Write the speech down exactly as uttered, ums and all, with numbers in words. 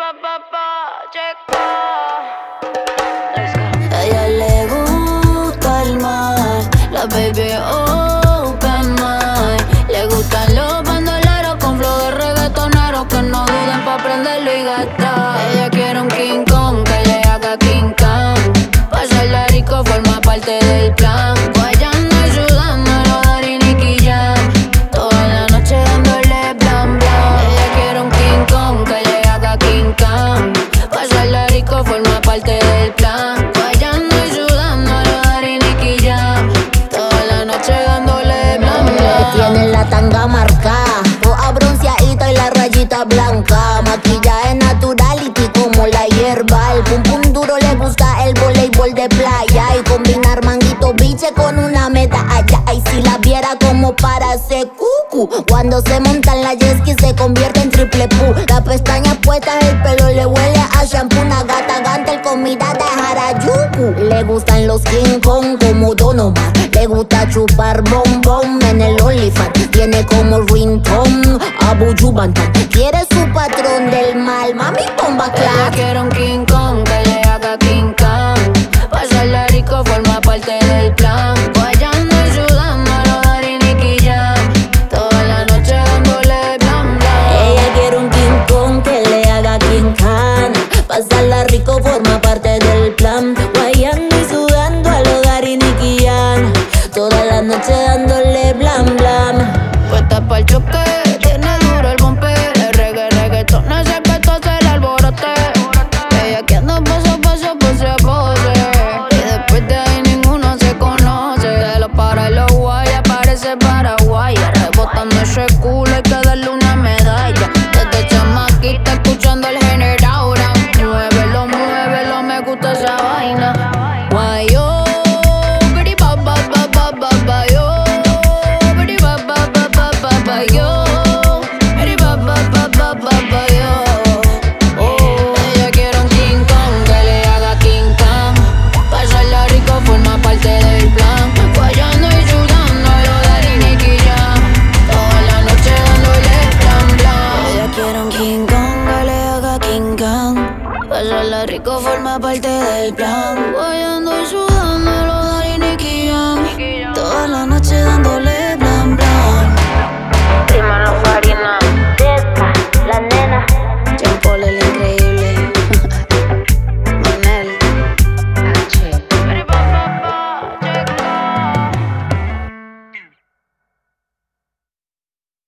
pa, pa, pa, checa. A ella le gusta el mar, la baby open mind. Le gustan los bandoleros con flow de reggaetoneros que no duden pa' prenderlo y gastar. Ella quiere un King Kong que le haga King Kong. Pasarla rico forma parte del plan. Guayando y sudando lo Daddy, Nicky Jam. Toda la noche dándole blan blan. Ella quiere un King Kong que le haga King Kong. Pasarla rico forma parte del plan. Guayando y sudando lo Daddy, Nicky Jam. Toda la noche dándole blan blan. Tiene la tanga marcada, toda bronceadita y la rayita blanca. Maquillaje naturality como la hierba. El pum pum duro le gusta el voleibol de playa. Y combinar manguito biche con una meta allá. Y si la viera como para hacer cucu. Cuando se monta en la jet ski se convierte en triple pu. Las pestañas puestas, el pelo le huele a shampoo. Una gata ganta el comida de Harajuku. Le gustan los King Kong como Donovan. Le gusta chupar bombón en el OnlyFans. Tiene como ringtone Abu Jubantan. Quiere su patrón del mal, mami bomba Ella clap. quiere un King Kong que le haga King Kong. Pasarla rico forma parte del plan. Guayando y sudando lo Daddy, Nicky Jam. Toda la noche dándole blan blan. Ella quiere un King Kong que le haga King Kong. Pasarla rico forma parte del plan. Guayando y sudando a lo Daddy, Nicky Jam. Toda la noche dándole blan blan. Puesta pa'l choque, tiene duro el bumper. El reggae, reggaetón, ese que todo se le alborote. Ella que anda paso a paso, pose a pose. Y después de ahí ninguno se conoce. De los para y los guay, aparece Paraguay. Rebotando ese culo, hay que darle una medalla. Desde chamaquita escuchando el general. Muévelo, muévelo, me gusta esa vaina. Guay, yo, bidi ba ba ba ba ba ba, yo. Bidi ba ba ba ba ba ba, yo. Bidi ba ba ba ba ba ba, yo. Oh, ella quiere un King Kong que le haga King Kong. Pasarla rico forma parte del plan. Guayando y sudando lo Daddy, Nicky Jam. Toda la noche dándole blan blan. Ella quiere un King Kong que le haga King Kong. Pasarla rico forma parte del plan.